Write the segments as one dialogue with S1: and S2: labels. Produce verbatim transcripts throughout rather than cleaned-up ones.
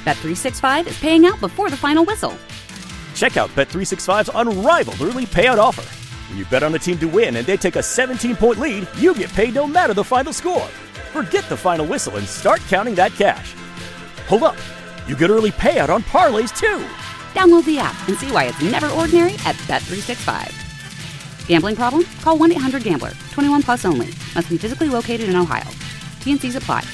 S1: Bet three sixty-five is paying out before the final whistle.
S2: Check out Bet three sixty-five's unrivaled early payout offer. When you bet on a team to win and they take a seventeen-point lead, you get paid no matter the final score. Forget the final whistle and start counting that cash. Hold up. You get early payout on parlays, too.
S1: Download the app and see why it's never ordinary at Bet three sixty-five. Gambling problem? Call one eight hundred gambler. twenty-one plus only. Must be physically located in Ohio. T and Cs apply.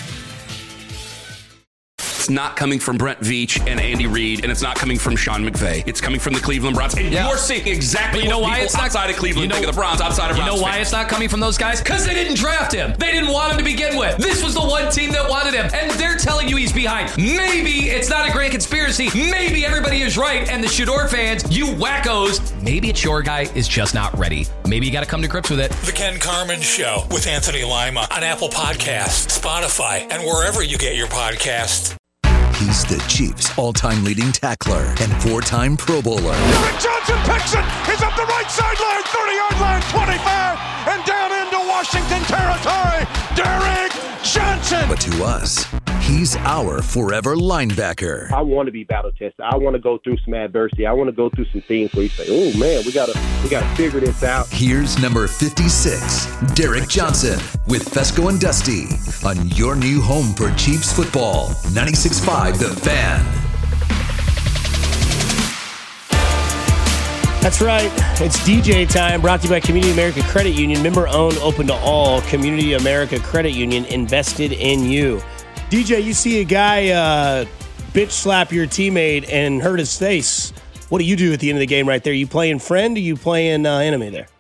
S3: It's not coming from Brent Veach and Andy Reid, and it's not coming from Sean McVay. It's coming from the Cleveland Browns. And yeah. you're seeing exactly you know what why people it's not, outside of Cleveland you know, think of the Browns, outside of
S4: You
S3: Browns
S4: know why
S3: fans.
S4: it's not coming from those guys? Because they didn't draft him. They didn't want him to begin with. This was the one team that wanted him, and they're telling you he's behind. Maybe it's not a grand conspiracy. Maybe everybody is right, and the Shador fans, you wackos, maybe it's your guy is just not ready. Maybe you got to come to grips with it.
S5: The Ken Carman Show with Anthony Lima on Apple Podcasts, Spotify, and wherever you get your podcasts.
S6: He's the Chiefs' all-time leading tackler and four-time Pro Bowler.
S7: Derek Johnson picks it. He's up the right sideline, thirty-yard line, twenty-five, and down into Washington territory. Derek Johnson.
S6: But to us, he's our forever linebacker.
S8: I want to be battle tested. I want to go through some adversity. I want to go through some things where you say, "Oh man, we gotta, we gotta figure this out."
S6: Here's number fifty-six, Derek Johnson, with Fesco and Dusty on your new home for Chiefs football, ninety-six point five The Fan.
S9: That's right. It's D J time, brought to you by Community America Credit Union. Member-owned, open to all. Community America Credit Union, invested in you. D J, you see a guy uh, bitch slap your teammate and hurt his face. What do you do at the end of the game right there? You playing friend or you playing uh, enemy there?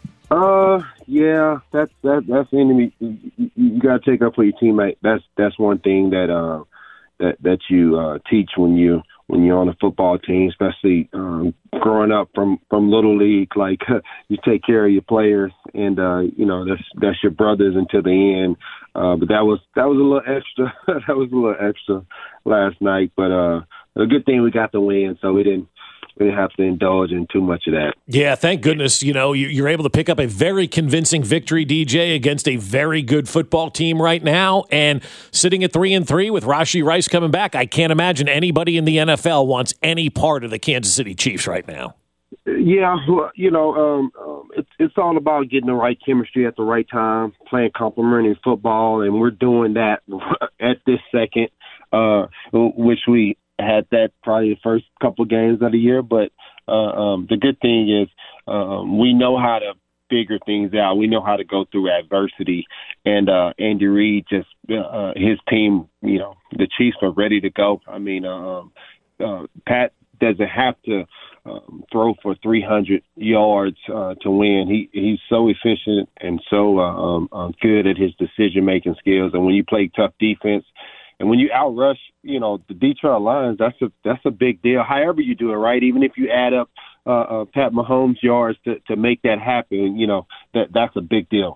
S8: Uh, yeah, that's that, that's enemy. You, you got to take up for your teammate. That's that's one thing that uh, that that you uh, teach when you when you're on a football team, especially um, growing up from, from little league. Like you take care of your players, and uh, you know that's that's your brothers until the end. Uh, but that was that was a little extra. that was a little extra last night. But uh, a good thing we got the win, so we didn't we didn't have to indulge in too much of that.
S10: Yeah, thank goodness. You know, you're able to pick up a very convincing victory, D J, against a very good football team right now, and sitting at three and three with Rashee Rice coming back. I can't imagine anybody in the N F L wants any part of the Kansas City Chiefs right now.
S8: Yeah, you know, um, um, it's it's all about getting the right chemistry at the right time, playing complementary football, and we're doing that at this second, uh, which we had that probably the first couple of games of the year. But uh, um, the good thing is um, we know how to figure things out. We know how to go through adversity, and uh, Andy Reid just uh, his team, you know, the Chiefs are ready to go. I mean, um, uh, Pat doesn't have to um, throw for three hundred yards uh, to win. He he's so efficient and so uh, um, um, good at his decision-making skills. And when you play tough defense and when you outrush, you know, the Detroit Lions, that's a that's a big deal. However you do it, right? Even if you add up uh, uh, Pat Mahomes' yards to, to make that happen, you know, that that's a big deal.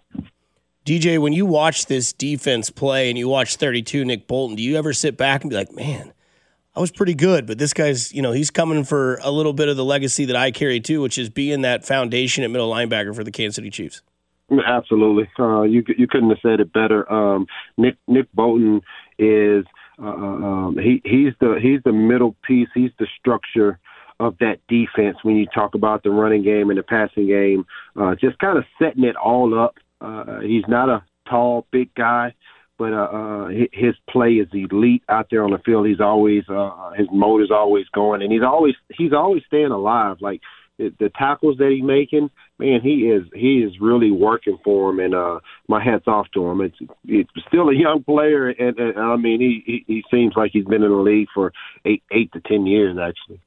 S9: D J, when you watch this defense play and you watch thirty-two Nick Bolton, do you ever sit back and be like, man, I was pretty good, but this guy's, you know, he's coming for a little bit of the legacy that I carry too, which is being that foundation at middle linebacker for the Kansas City Chiefs.
S8: Absolutely. Uh, you you couldn't have said it better. Um, Nick Nick Bolton is uh, um, he he's the he's the middle piece. He's the structure of that defense when you talk about the running game and the passing game. Uh, just kind of setting it all up. Uh, he's not a tall, big guy. But uh, uh, his play is elite out there on the field. He's always uh, his motor's always going, and he's always he's always staying alive. Like the, the tackles that he's making, man, he is he is really working for him. And uh, my hat's off to him. It's it's still a young player, and, and I mean he, he he seems like he's been in the league for eight eight to ten years actually.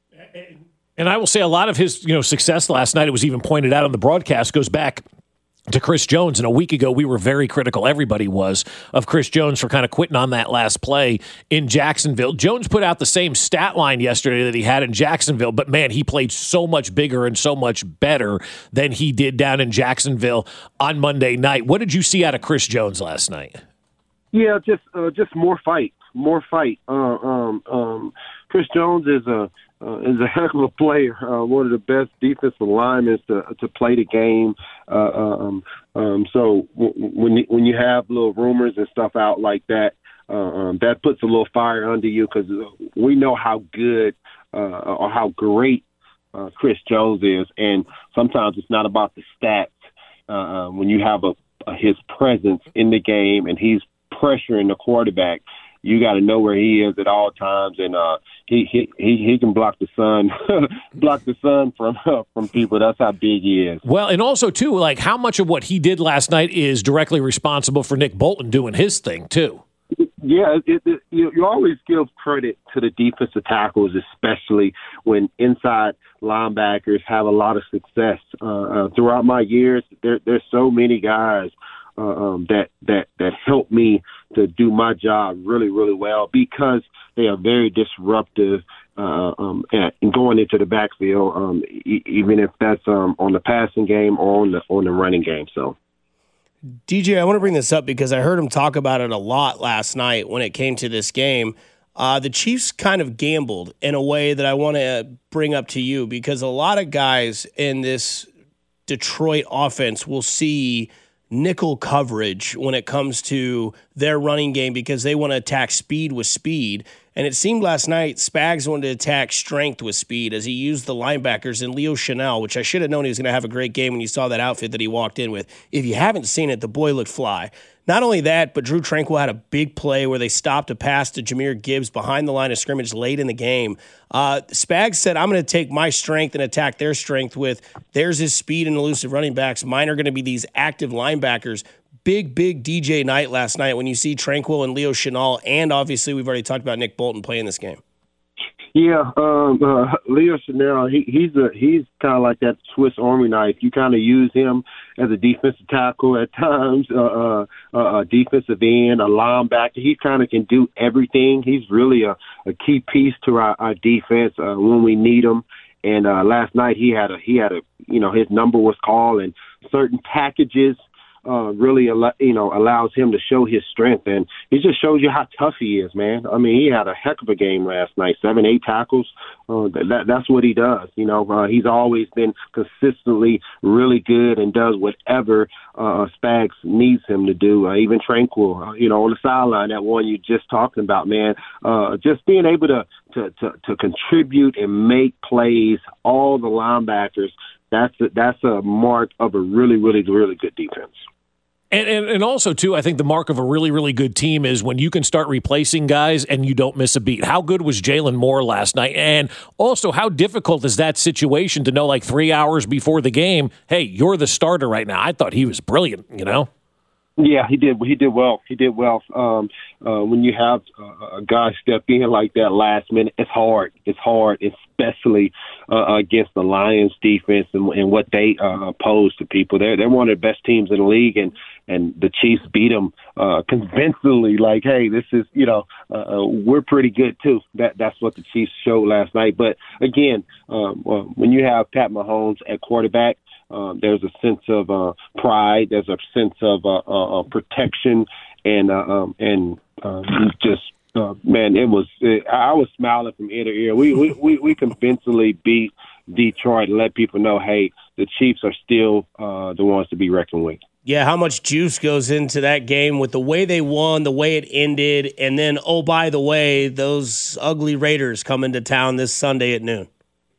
S10: And I will say a lot of his you know success last night. It was even pointed out on the broadcast. Goes back to Chris Jones. And a week ago, we were very critical, everybody was, of Chris Jones for kind of quitting on that last play in Jacksonville. Jones put out the same stat line yesterday that he had in Jacksonville, but man, he played so much bigger and so much better than he did down in Jacksonville on Monday night. What did you see out of Chris Jones last night?
S8: Yeah, just uh, just more fight, more fight. Uh, um, um, Chris Jones is a Uh, is a heck of a player, uh, one of the best defensive linemen to to play the game. Uh, um, um, so w- when you, when you have little rumors and stuff out like that, uh, um, that puts a little fire under you because we know how good uh, or how great uh, Chris Jones is, and sometimes it's not about the stats. Uh, when you have a, a his presence in the game and he's pressuring the quarterback, you got to know where he is at all times, and uh, he, he he he can block the sun, block the sun from uh, from people. That's how big he is.
S10: Well, and also too, like how much of what he did last night is directly responsible for Nick Bolton doing his thing too.
S8: Yeah, it, it, you, you always give credit to the defensive tackles, especially when inside linebackers have a lot of success. Uh, uh, throughout my years, there, there's so many guys uh, um, that that that help me to do my job really, really well because they are very disruptive uh, um, and going into the backfield, um, e- even if that's um, on the passing game or on the on the running game. So.
S9: D J, I want to bring this up because I heard him talk about it a lot last night when it came to this game. Uh, the Chiefs kind of gambled in a way that I want to bring up to you because a lot of guys in this Detroit offense will see nickel coverage when it comes to their running game because they want to attack speed with speed. And it seemed last night Spags wanted to attack strength with speed as he used the linebackers and Leo Chenal, which I should have known he was going to have a great game when you saw that outfit that he walked in with. If you haven't seen it, the boy looked fly. Not only that, but Drew Tranquill had a big play where they stopped a pass to Jahmyr Gibbs behind the line of scrimmage late in the game. Uh, Spags said, I'm going to take my strength and attack their strength with theirs is speed and elusive running backs. Mine are going to be these active linebackers. Big, big D J night last night when you see Tranquill and Leo Chenal, and obviously we've already talked about Nick Bolton playing this game.
S8: Yeah, um, uh, Leo Chenal, he, he's a he's kind of like that Swiss Army knife. You kind of use him as a defensive tackle at times, uh, uh, uh, a defensive end, a linebacker. He kind of can do everything. He's really a, a key piece to our, our defense uh, when we need him. And uh, last night he had a he had a you know his number was called, and certain packages Uh, really, you know, allows him to show his strength, and it just shows you how tough he is, man. I mean, he had a heck of a game last night, seven, eight tackles. Uh, that, that's what he does. You know, uh, he's always been consistently really good and does whatever uh, Spags needs him to do. Uh, even Tranquill, uh, you know, on the sideline, that one you just talking about, man. Uh, just being able to, to to to contribute and make plays, all the linebackers. That's a, that's a mark of a really, really, really good defense.
S10: And, and and also, too, I think the mark of a really, really good team is when you can start replacing guys and you don't miss a beat. How good was Jalen Moore last night? And also, how difficult is that situation to know, like, three hours before the game, hey, you're the starter right now? I thought he was brilliant, you know?
S8: Yeah, he did. He did well. He did well. Um, uh, when you have uh, a guy step in like that last minute, it's hard. It's hard, especially uh, against the Lions defense and, and what they uh, pose to people. They're they're one of the best teams in the league, and and the Chiefs beat them uh, convincingly. Like, hey, this is you know uh, we're pretty good too. That that's what the Chiefs showed last night. But again, um, well, when you have Pat Mahomes at quarterback. Um, there's a sense of uh, pride. There's a sense of uh, uh, protection, and uh, um, and uh, just uh, man, it was. It, I was smiling from ear to ear. We we we, we convincingly beat Detroit and let people know, hey, the Chiefs are still uh, the ones to be reckoned with.
S9: Yeah, how much juice goes into that game with the way they won, the way it ended, and then oh by the way, those ugly Raiders come into town this Sunday at noon.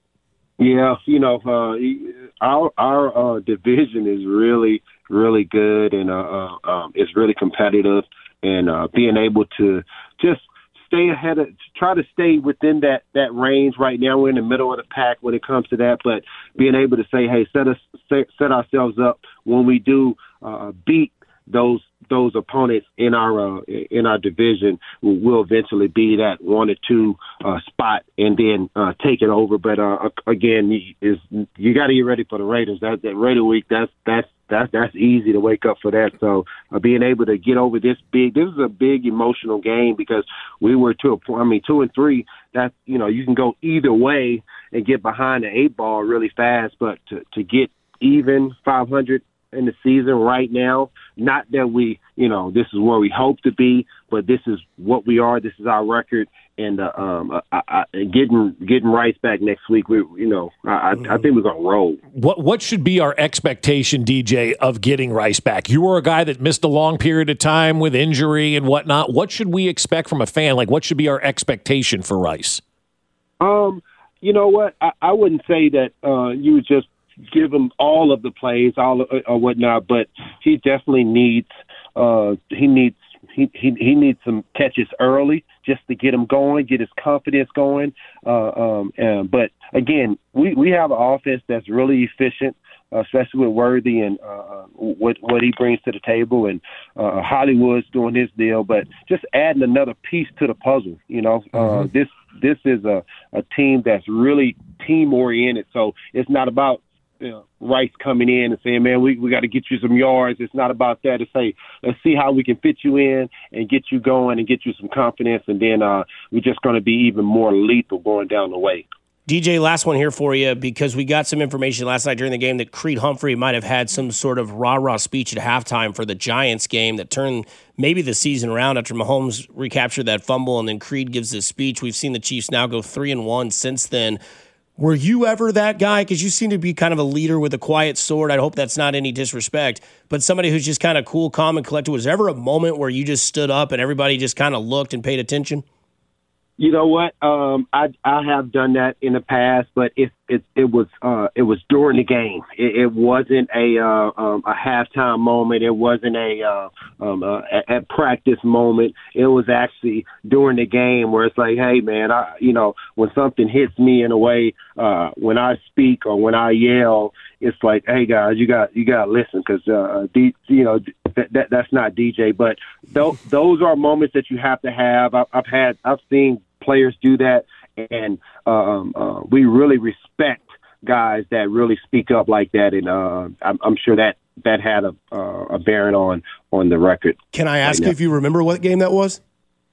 S8: Yeah, you know, uh, our our uh, division is really, really good, and uh, uh, um, it's really competitive. And uh, being able to just stay ahead of, try to stay within that, that range. Right now, we're in the middle of the pack when it comes to that. But being able to say, hey, set us set, set ourselves up when we do uh, beat those those opponents in our uh, in our division, will eventually be that one or two uh, spot and then uh, take it over. But uh, again, is you got to get ready for the Raiders. That that Raider week, that's that's that's that's easy to wake up for that. So uh, being able to get over this big, this is a big emotional game because we were to a point. I mean, two and three. That you know you can go either way and get behind the eight ball really fast. But to to get even five hundred in the season right now, not that we, you know, this is where we hope to be, but this is what we are. This is our record, and uh, um, I, I, getting getting Rice back next week, we you know I, I think we're gonna roll.
S10: What what should be our expectation, D J, of getting Rice back? You were a guy that missed a long period of time with injury and whatnot. What should we expect from a fan? Like, what should be our expectation for Rice?
S8: Um, you know what? I, I wouldn't say that uh, you would just give him all of the plays, all of, or whatnot, but he definitely needs uh, he needs. He, he he needs some catches early just to get him going, get his confidence going. Uh, um, and, but, again, we, we have an offense that's really efficient, uh, especially with Worthy and uh, what what he brings to the table. And uh, Hollywood's doing his deal. But just adding another piece to the puzzle, you know. Uh, mm-hmm. This this is a, a team that's really team-oriented. So it's not about You know, Rice coming in and saying, man, we, we got to get you some yards. It's not about that. It's say, let's see how we can fit you in and get you going and get you some confidence, and then uh, we're just going to be even more lethal going down the way.
S9: D J, last one here for you, because we got some information last night during the game that Creed Humphrey might have had some sort of rah-rah speech at halftime for the Giants game that turned maybe the season around after Mahomes recaptured that fumble, and then Creed gives this speech. We've seen the Chiefs now go three and one since then. Were you ever that guy? Because you seem to be kind of a leader with a quiet sword. I hope that's not any disrespect, but somebody who's just kind of cool, calm, and collected. Was there ever a moment where you just stood up and everybody just kind of looked and paid attention?
S8: You know what? Um, I I have done that in the past, but it it it was uh, it was during the game. It, it wasn't a uh, um, a halftime moment. It wasn't a uh, um, a, a practice moment. It was actually during the game where it's like, hey man, I you know when something hits me in a way, uh, when I speak or when I yell, it's like, hey guys, you got you got to listen because uh, D, you know that, that that's not D J. But th- those are moments that you have to have. I, I've had I've seen players do that, and um, uh, we really respect guys that really speak up like that, and uh, I'm, I'm sure that that had a, uh, a bearing on on the record.
S9: Can I ask right you if you remember what game that was?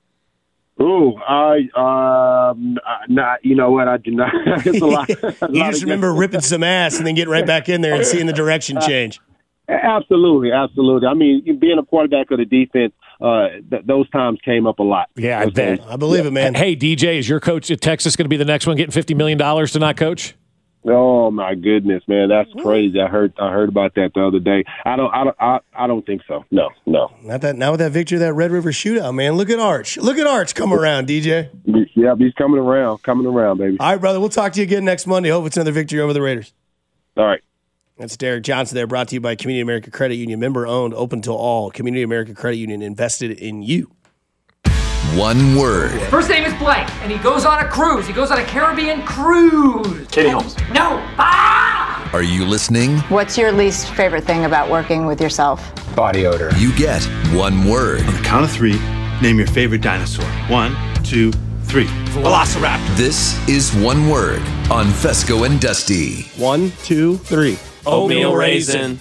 S8: Oh, I um, not. You know what? I do not. It's a lot. A
S9: you
S8: lot
S9: just remember ripping some ass and then getting right back in there and seeing the direction change.
S8: Uh, absolutely, absolutely. I mean, being a quarterback of the defense, uh, th- those times came up a lot.
S10: Yeah, I bet.
S9: I believe it, man.
S10: Hey, D J, is your coach at Texas going to be the next one getting fifty million dollars to not coach?
S8: Oh my goodness, man, that's crazy. I heard I heard about that the other day. I don't I don't I, I don't think so. No, no.
S9: Not that now with that victory, that Red River Shootout, man. Look at Arch. Look at Arch come around, D J.
S8: Yeah, he's coming around, coming around, baby.
S9: All right, brother. We'll talk to you again next Monday. Hope it's another victory over the Raiders.
S8: All right.
S9: That's Derek Johnson there, brought to you by Community America Credit Union, member owned, open to all. Community America Credit Union, invested in you.
S6: One word.
S11: First name is Blake, and he goes on a cruise. He goes on a Caribbean cruise.
S12: Katie Holmes.
S11: No. Ah!
S6: Are you listening?
S13: What's your least favorite thing about working with yourself?
S12: Body odor.
S6: You get one word.
S14: On the count of three, name your favorite dinosaur. One, two, three. Velociraptor.
S6: This is One Word on Fesco and Dusty.
S9: One, two, three.
S15: Oatmeal raisin.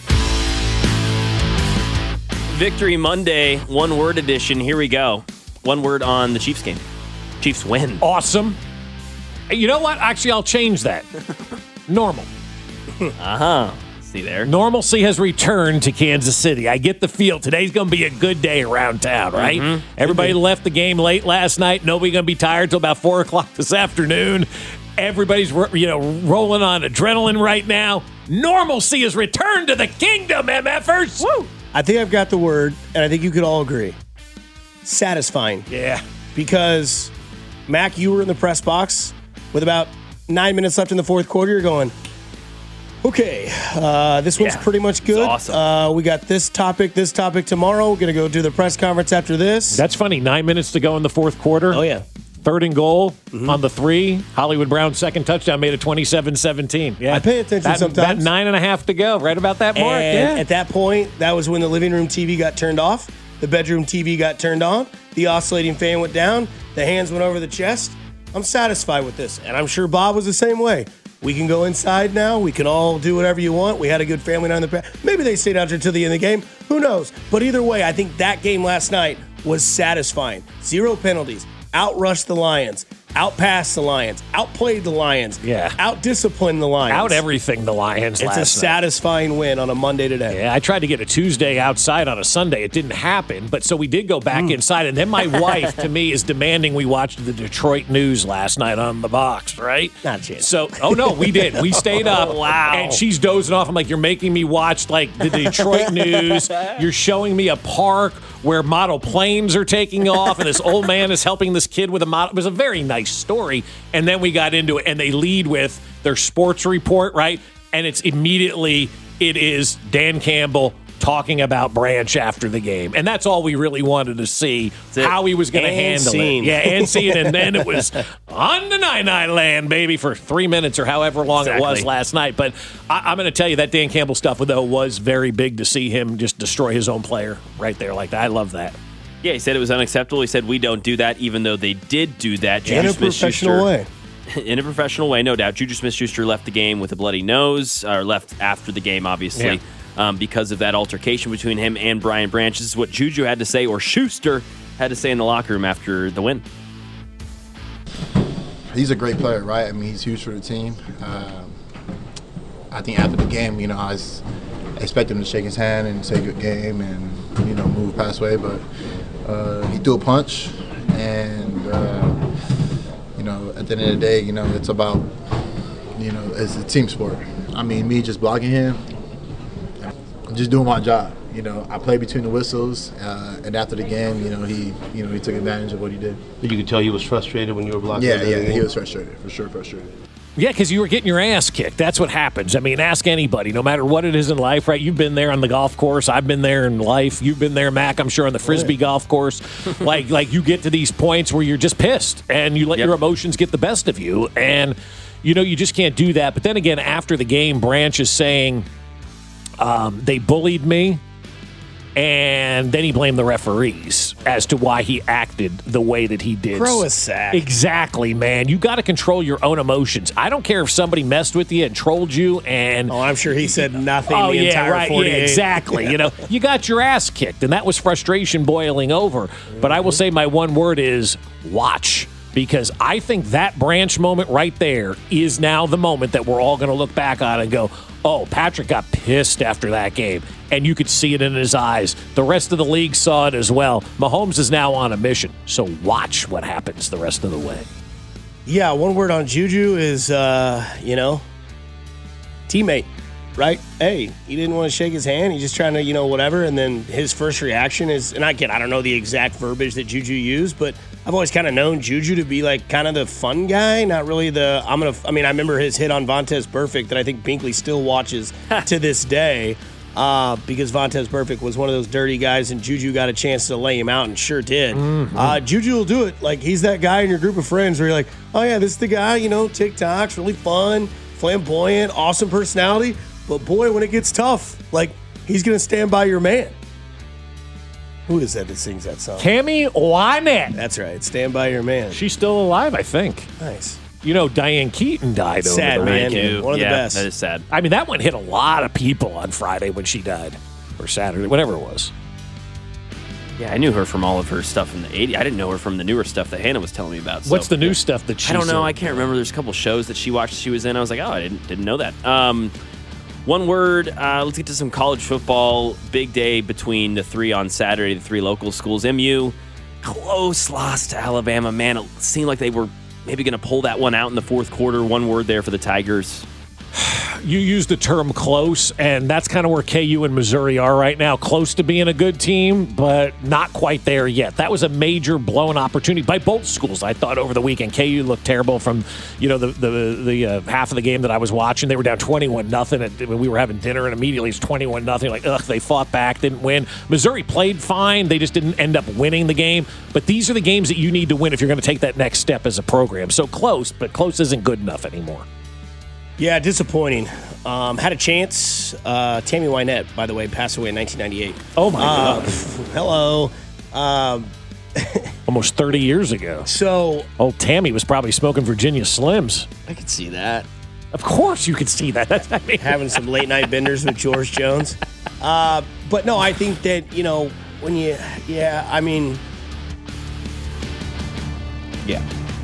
S15: Victory Monday, one word edition. Here we go. One word on the Chiefs game. Chiefs win.
S10: Awesome. You know what? Actually, I'll change that. Normal.
S15: Uh-huh. See there.
S10: Normalcy has returned to Kansas City. I get the feel. Today's going to be a good day around town, right? Mm-hmm. Everybody left the game late last night. Nobody going to be tired till about four o'clock this afternoon. Everybody's, you know, rolling on adrenaline right now. Normalcy has returned to the kingdom, MFers. Woo!
S9: I think I've got the word, and I think you could all agree. Satisfying.
S10: Yeah.
S9: Because, Mac, you were in the press box with about nine minutes left in the fourth quarter. You're going, okay, uh, this one's
S15: yeah,
S9: pretty much good.
S15: Awesome.
S9: Uh, we got this topic, this topic tomorrow. We're going to go do the press conference after this.
S10: That's funny. Nine minutes to go in the fourth quarter.
S9: Oh, yeah.
S10: Third and goal mm-hmm. on the three. Hollywood Brown's second touchdown made it twenty-seven seventeen. Yeah.
S9: I pay attention
S10: that,
S9: sometimes.
S10: That nine and a half to go, right about that mark.
S9: And
S10: yeah.
S9: At that point, that was when the living room T V got turned off, the bedroom T V got turned on, the oscillating fan went down, the hands went over the chest. I'm satisfied with this, and I'm sure Bob was the same way. We can go inside now. We can all do whatever you want. We had a good family night in the past. Maybe they stayed out there until the end of the game. Who knows? But either way, I think that game last night was satisfying. Zero penalties. Outrushed the Lions. outpassed the Lions, outplayed the Lions,
S10: yeah,
S9: outdisciplined the Lions,
S10: out everything the Lions.
S9: It's
S10: last
S9: a
S10: night.
S9: satisfying win on a Monday today.
S10: Yeah, I tried to get a Tuesday outside on a Sunday. It didn't happen, but so we did go back
S9: Mm.
S10: inside, and then my wife, to me, is demanding we watch the Detroit news last night on the box, right?
S9: Not yet.
S10: So, oh no, we did. We stayed up.
S15: Wow.
S10: And she's dozing off. I'm like, you're making me watch like the Detroit news. You're showing me a park where model planes are taking off, and this old man is helping this kid with a model. It was a very nice story. And then we got into it, and they lead with their sports report, right? And it's immediately, it is Dan Campbell talking about Branch after the game. And that's all we really wanted to see, how he was going to handle
S9: scene.
S10: it. Yeah, and scene. And then it was on the nine-nine land, baby, for three minutes or however long
S15: Exactly.
S10: it was last night. But I, I'm going to tell you that Dan Campbell stuff, though, was very big to see him just destroy his own player right there like that. I love that.
S15: Yeah, he said it was unacceptable. He said we don't do that, even though they did do that.
S9: In
S15: Juju
S9: a professional way.
S15: In a professional way, no doubt. Juju Smith-Schuster left the game with a bloody nose, or left after the game, obviously,
S10: Yeah.
S15: um, because of that altercation between him and Brian Branch. This is what Juju had to say, or Schuster had to say in the locker room after the win.
S12: He's a great player, right? I mean, he's huge for the team. Um, I think after the game, you know, I was expecting him to shake his hand and say good game and, you know, move past way, but uh, he threw a punch, and uh, you know, at the end of the day, you know, it's about, you know, it's a team sport. I mean, me just blocking him, I'm just doing my job. You know, I played between the whistles, uh, and after the game, you know, he, you know, he took advantage of what he did.
S16: You could tell he was frustrated when you were blocking.
S12: Yeah, yeah, he was frustrated, for sure, frustrated.
S10: Yeah, because you were getting your ass kicked. That's what happens. I mean, ask anybody, no matter what it is in life, right? You've been there on the golf course. I've been there in life. You've been there, Mac, I'm sure, on the Frisbee
S9: yeah.
S10: golf course. like, like you get to these points where you're just pissed, and you let
S15: Yep.
S10: your emotions get the best of you. And, you know, you just can't do that. But then again, after the game, Branch is saying, um, they bullied me. And then he blamed the referees as to why he acted the way that he did.
S9: Throw a sack.
S10: Exactly, man. You got to control your own emotions. I don't care if somebody messed with you and trolled you. And
S9: Oh, I'm sure he said nothing
S10: oh
S9: the
S10: yeah,
S9: entire
S10: right, yeah,
S9: forty-eight.
S10: exactly. You know, you got your ass kicked, and that was frustration boiling over. But I will say my one word is watch. Because I think that Branch moment right there is now the moment that we're all going to look back on and go, oh, Patrick got pissed after that game. And you could see it in his eyes. The rest of the league saw it as well. Mahomes is now on a mission. So watch what happens the rest of the way.
S9: Yeah, one word on Juju is, uh, you know, teammate, right? Hey, he didn't want to shake his hand. He's just trying to, you know, whatever. And then his first reaction is, and again, I don't know the exact verbiage that Juju used, but I've always kind of known Juju to be like kind of the fun guy, not really the, I'm going to, I mean, I remember his hit on Vontaze Burfict that I think Binkley still watches to this day. Uh, because Vontaze Burfict was one of those dirty guys, and Juju got a chance to lay him out, and sure did.
S10: Mm-hmm.
S9: Uh, Juju will do it. Like, he's that guy in your group of friends where you're like, oh, yeah, this is the guy, you know, TikTok's really fun, flamboyant, awesome personality. But, boy, when it gets tough, like, he's going to stand by your man. Who is that that sings that song?
S10: Tammy Wynette.
S9: That's right. Stand by your man.
S10: She's still alive, I think.
S9: Nice.
S10: You know, Diane Keaton died
S9: Sad,
S10: over the
S9: man.
S10: weekend.
S9: One of
S15: yeah,
S9: the best.
S15: That is sad.
S10: I mean, that one hit a lot of people on Friday when she died. Or Saturday, whatever it was.
S15: Yeah, I knew her from all of her stuff in the eighties. I didn't know her from the newer stuff that Hannah was telling me about. So.
S10: What's the new stuff that she's
S15: I don't know.
S10: in?
S15: I can't remember. There's a couple shows that she watched she was in. I was like, oh, I didn't didn't know that. Um, one word. Uh, let's get to some college football. Big day between the three on Saturday, the three local schools. M U, close loss to Alabama. Man, it seemed like they were maybe going to pull that one out in the fourth quarter. One word there for the Tigers.
S10: You used the term close, and that's kind of where K U and Missouri are right now. Close to being a good team, but not quite there yet. That was a major blown opportunity by both schools, I thought, over the weekend. K U looked terrible from, you know, the the, the uh, half of the game that I was watching. They were down twenty-one nothing when we were having dinner, and immediately it's twenty-one nothing. Like, ugh, they fought back, didn't win. Missouri played fine. They just didn't end up winning the game. But these are the games that you need to win if you're going to take that next step as a program. So close, but close isn't good enough anymore.
S9: Yeah, disappointing. Um, had a chance. Uh, Tammy Wynette, by the way, passed away in nineteen ninety-eight.
S10: Oh, my
S9: uh,
S10: God.
S9: Hello. Um,
S10: Almost thirty years ago.
S9: So,
S10: old Tammy was probably smoking Virginia Slims.
S15: I could see that.
S10: Of course you could see that. That's, I mean.
S9: having some late night benders with George Jones. Uh, but no, I think that, you know, when you, yeah, I mean,
S15: Yeah.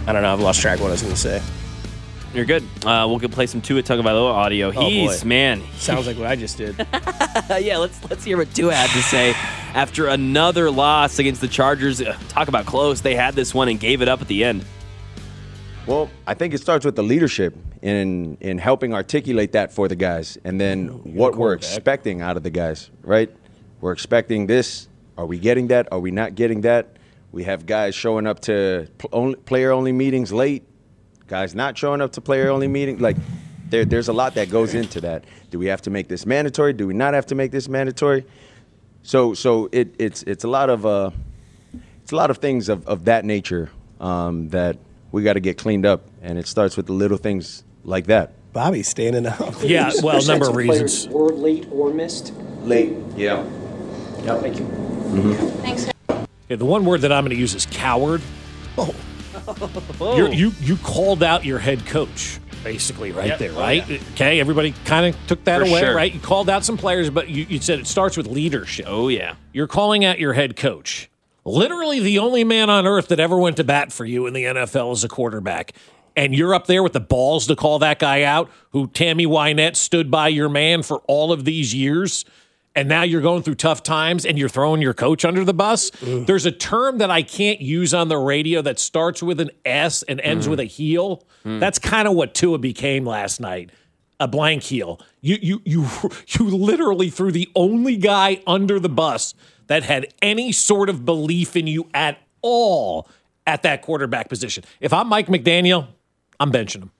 S9: I don't know. I've lost track of what I was going to say.
S15: You're good. Uh, we'll play some Tua Tagovailoa audio.
S9: Oh,
S15: He's,
S9: boy.
S15: man.
S9: Sounds like what I just did.
S15: yeah, let's let's hear what Tua had to say after another loss against the Chargers. Uh, talk about close. They had this one and gave it up at the end.
S17: Well, I think it starts with the leadership in in helping articulate that for the guys, and then what we're expecting out of the guys, right? We're expecting this. Are we getting that? Are we not getting that? We have guys showing up to player-only meetings late, guys not showing up to player-only meetings. Like, there, there's a lot that goes into that. Do we have to make this mandatory? Do we not have to make this mandatory? So, so it, it's it's a lot of uh, it's a lot of things of, of that nature um, that we got to get cleaned up, and it starts with the little things like that.
S9: Bobby's standing up.
S10: Yeah, well, a number of reasons.
S18: Were late or missed?
S17: Late. Yeah.
S18: Yeah. Thank you.
S17: Mm-hmm.
S18: Thanks.
S10: Okay, the one word that I'm going to use is coward.
S9: Oh.
S10: You're, you you called out your head coach, basically, right
S15: Yep.
S10: there,
S15: Oh,
S10: right?
S15: yeah.
S10: Okay, everybody kind of took that
S15: For
S10: away,
S15: sure.
S10: right? You called out some players, but you, you said it starts with leadership.
S15: Oh, yeah.
S10: You're calling out your head coach. Literally the only man on earth that ever went to bat for you in the N F L as a quarterback. And you're up there with the balls to call that guy out, who Tammy Wynette stood by your man for all of these years. And now you're going through tough times and you're throwing your coach under the bus.
S9: Ugh.
S10: There's a term that I can't use on the radio that starts with an S and ends
S9: Mm.
S10: with a heel.
S9: Mm.
S10: That's kind of what Tua became last night. A blank heel. You you you you literally threw the only guy under the bus that had any sort of belief in you at all at that quarterback position. If I'm Mike McDaniel, I'm benching him.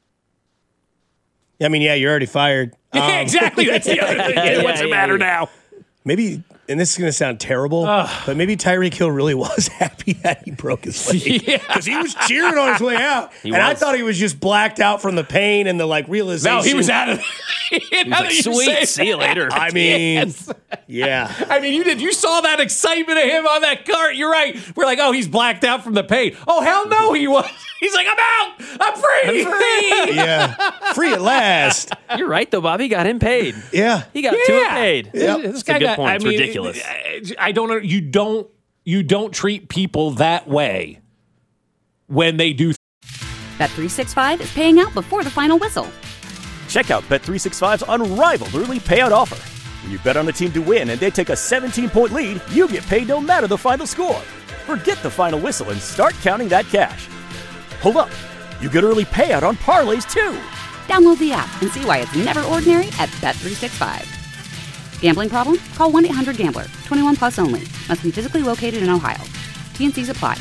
S9: I mean, yeah, you're already fired.
S10: Yeah, exactly. That's the other thing.
S9: Yeah,
S10: What's the
S9: yeah,
S10: matter
S9: yeah.
S10: now?
S9: Maybe, and this is going to sound terrible, but maybe Tyreek Hill really was happy that he broke his leg. Because he was cheering on his way out.
S10: He
S9: and I
S10: was.
S9: thought he was just blacked out from the pain and the like realization.
S10: No, he was out of
S15: He was like, sweet, see you later.
S9: I mean,
S10: Yes.
S9: yeah.
S10: I mean, you did. You saw that excitement of him on that cart. You're right. We're like, oh, he's blacked out from the pain. Oh, hell no, he was. He's like, I'm out. I'm free.
S15: I'm free.
S9: Yeah. Free at last.
S15: You're right, though, Bobby. Got him paid.
S9: Yeah.
S15: He got
S10: Yeah.
S15: Tua paid.
S10: This
S15: That's
S10: guy
S15: a good
S10: got-
S15: point.
S10: I
S15: It's
S10: mean,
S15: ridiculous.
S10: I don't know. You don't. You don't treat people that way when they do.
S1: Bet three sixty-five is paying out before the final whistle.
S2: Check out Bet three sixty-five's unrivaled early payout offer. When you bet on a team to win and they take a seventeen-point lead, you get paid no matter the final score. Forget the final whistle and start counting that cash. Hold up. You get early payout on parlays, too.
S1: Download the app and see why it's never ordinary at Bet three sixty-five. Gambling problem? Call one eight hundred gambler. twenty-one plus only. Must be physically located in Ohio. T N Cs apply.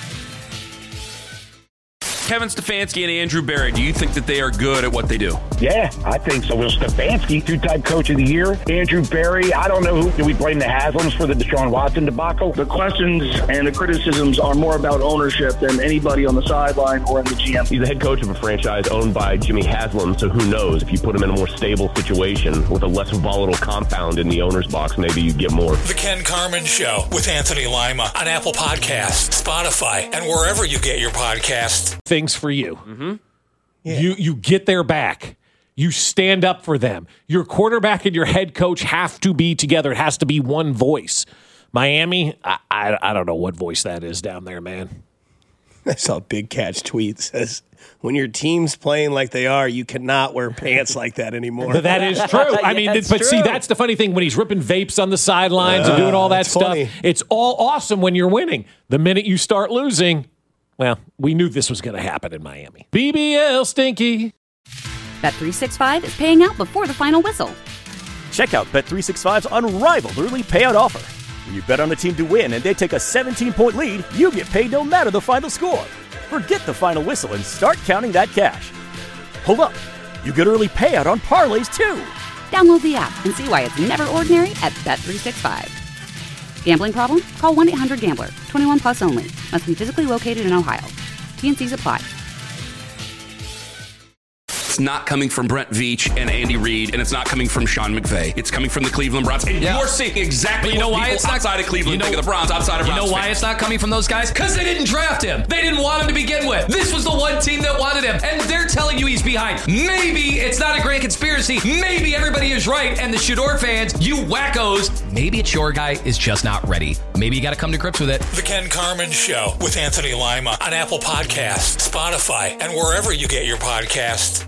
S3: Kevin Stefanski and Andrew Berry, do you think that they are good at what they do?
S19: Yeah, I think so. Will Stefanski, two-time coach of the year. Andrew Berry, I don't know who. Do we blame the Haslams for the Deshaun Watson debacle?
S20: The questions and the criticisms are more about ownership than anybody on the sideline or in the G M.
S21: He's the head coach of a franchise owned by Jimmy Haslam, so who knows? If you put him in a more stable situation with a less volatile compound in the owner's box, maybe you get more.
S5: The Ken Carman Show with Anthony Lima on Apple Podcasts, Spotify, and wherever you get your podcasts.
S10: Things for you. Mm-hmm. Yeah. You you get their back. You stand up for them. Your quarterback and your head coach have to be together. It has to be one voice. Miami, I, I, I don't know what voice that is down there, man.
S9: I saw a Big Catch tweet that says, when your team's playing like they are, you cannot wear pants like that anymore.
S10: But that is true. I mean,
S9: yeah,
S10: but see, that's the funny thing when he's ripping vapes on the sidelines
S9: Uh,
S10: and doing all that
S9: it's
S10: stuff.
S9: funny.
S10: It's all awesome when you're winning. The minute you start losing, well, we knew this was going to happen in Miami. B B L stinky.
S1: Bet three sixty-five is paying out before the final whistle.
S2: Check out Bet three sixty-five's unrivaled early payout offer. When you bet on a team to win and they take a seventeen-point lead, you get paid no matter the final score. Forget the final whistle and start counting that cash. Hold up. You get early payout on parlays, too.
S1: Download the app and see why it's never ordinary at Bet three sixty-five. Gambling problem? Call one eight hundred gambler. twenty-one plus only. Must be physically located in Ohio. T N Cs apply.
S3: It's not coming from Brent Veach and Andy Reid, and it's not coming from Sean McVay. It's coming from the Cleveland Browns. And
S4: Yeah.
S3: you're seeing exactly
S4: But you know
S3: what
S4: why
S3: people
S4: it's not
S3: outside of Cleveland
S4: you know,
S3: think of the Browns, outside of
S4: You
S3: Browns
S4: know why
S3: fans.
S4: it's not coming from those guys? Because they didn't draft him. They didn't want him to begin with. This was the one team that wanted him, and they're telling telling you he's behind. Maybe it's not a grand conspiracy. Maybe everybody is right. And the Shador fans, you wackos,
S7: maybe it's your guy is just not ready. Maybe you got to come to grips with it.
S5: The Ken Carman Show with Anthony Lima on Apple Podcasts, Spotify, and wherever you get your podcasts.